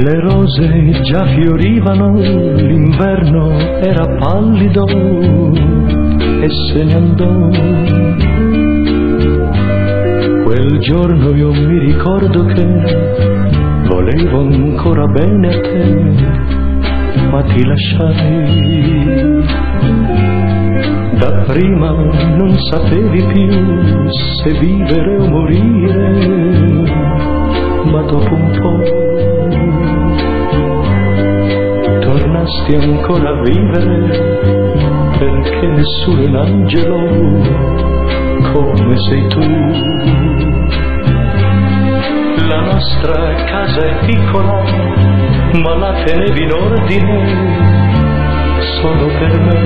Le rose già fiorivano, l'inverno era pallido e se ne andò. Quel giorno io mi ricordo che volevo ancora bene a te, ma ti lasciai. Dapprima non sapevi più se vivere o morire, ma dopo un po' tornasti ancora a vivere, perché nessuno è un angelo come sei tu. La nostra casa è piccola, ma la tenevi in ordine solo per me.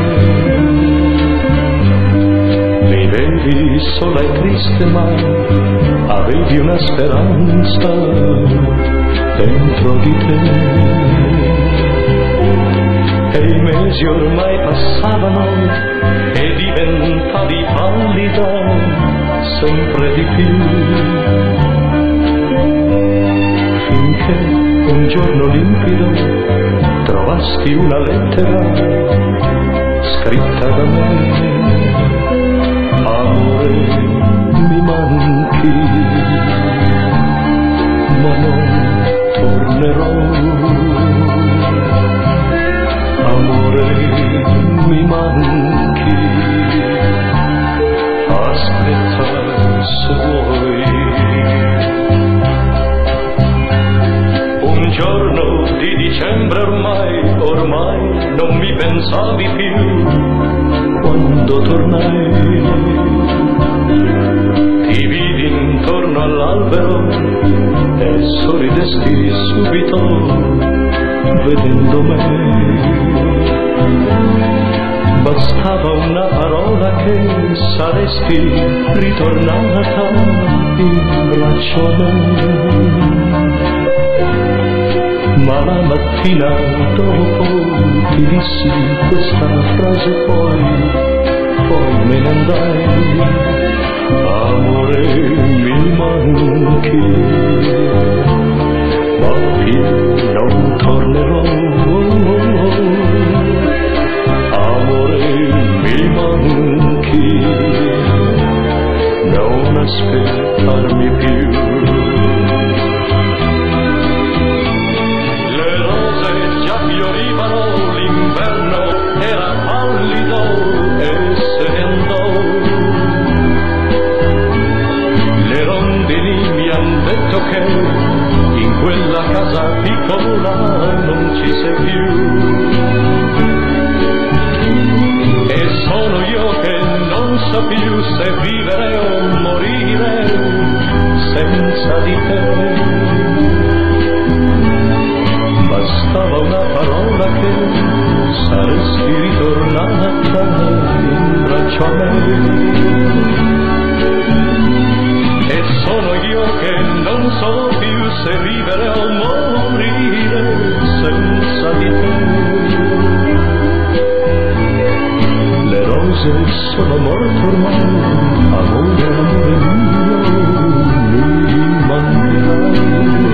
Vivevi sola e triste, ma avevi una speranza dentro di te. E i mesi ormai passavano e diventavi pallida sempre di più, finché un giorno limpido trovasti una lettera scritta da me. Amore, mi manchi, ma non tornerò. Amore, mi manchi, aspetta se vuoi. Un giorno di dicembre ormai non mi pensavi più, quando tornai ti vidi intorno all'albero e sorridesti subito vedendo me. Bastava una parola che saresti ritornata in braccio a me. Ma la mattina dopo ti dissi questa frase, poi me ne andai. Amore, mi manchi, ma più non tornerò. Amore, mi manchi, non aspettarmi più. Le rose già fiorivano, l'inverno era pallido e se ne andò. Le rondini mi han detto che in quella casa piccola non ci sei più, e sono io che non so più se vivere o morire senza di te. Bastava una parola che saresti ritornata in braccio a me. E sono io che non so più se vivere o morire senza di te. Le rose sono morte ormai, amore, amore mio, mi mancherai.